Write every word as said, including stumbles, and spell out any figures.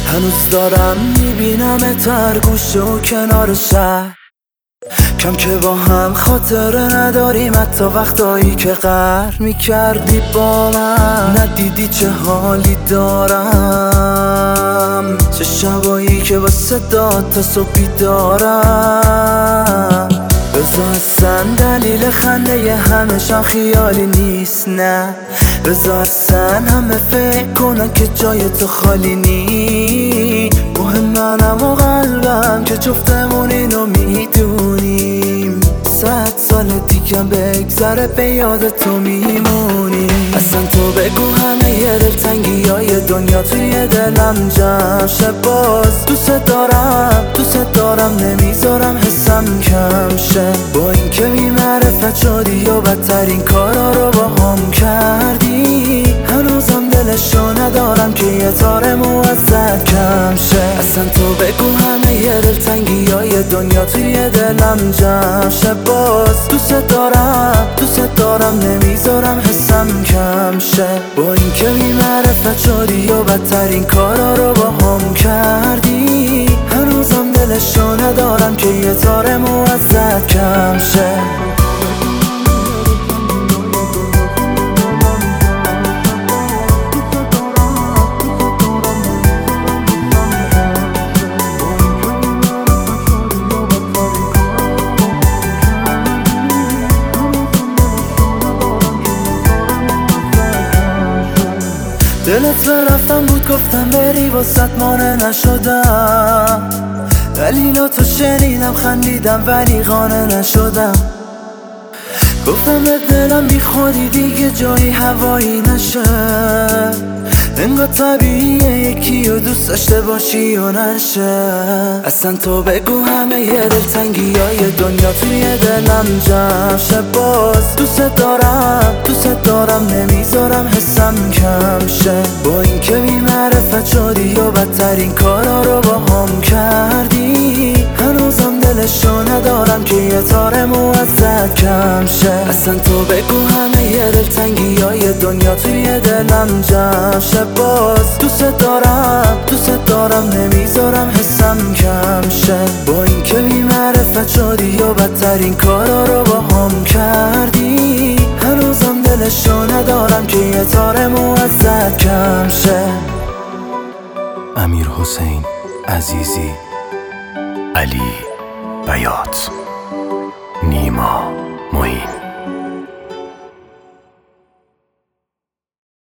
هنوز دارم میبینم تر گوشه و کنار شهر، کم که با هم خاطره نداریم، حتی وقتایی که قهر میکردی با من. ندیدی چه حالی دارم، چه شبایی که با صدات تا صبح بیدارم. بذار اصلا دلیل خنده همشان خیالی نیست، نه بذار اصلا همه فکر کنن که جای تو خالی نی. مهم منم و قلبم که جفتمون اینو میدونیم، صد سال دیگه بگذره به یاد تو میمونیم. اصلا تو بگو همه یه دلتنگی های دنیا توی دلم جمع شه. باز دوست دارم دوست دارم نمیذارم حسم کم شه. با این که بی معرفت شدی و بدترین کارا رو با هم کردی، هنوزم دلشو ندارم که یه تار موزد کم شه. اصلا تو بگو همه یه دلتنگی های دنیا توی دلم جمع شه. باز دوست دارم دوست دارم نمیذارم حسم کم شه. با این که بی معرفت شدی و بدترین کارا رو با هم کردی، هنوزم دلشو ندارم که یه تار موزد کم شه. دلت برفتم بود گفتم بری واسط مانع نشدم، دلیلاتو شنیدم خندیدم ولی قانع نشدم. گفتم به دلم بی خودی دیگه جایی هوایی نشه، انگار طبیعیه یکی و دوست داشته باشی و نشه. اصلا تو بگو همه یه دلتنگی های دنیا توی دلم جمع شه. باز دوست دارم دوست دارم نمیذارم حسم کم شه. با این که بی معرفت شدی و بدترین کارا رو با هم کردی، هنوزم دلشو ندارم که یه تار موزد کم شه. اصلا تو بگو همه یه دلتنگی های دنیا توی دلم جمع شه. باز دوست دارم دوست دارم نمیذارم حسم کم شه. با این که بی معرفت شدی و بدترین کارا رو با هم کردی، هنوزم دلشو ندارم که یه تار موزد کم شه. امیرحسین عزیزی، علی بیات، نیما معین.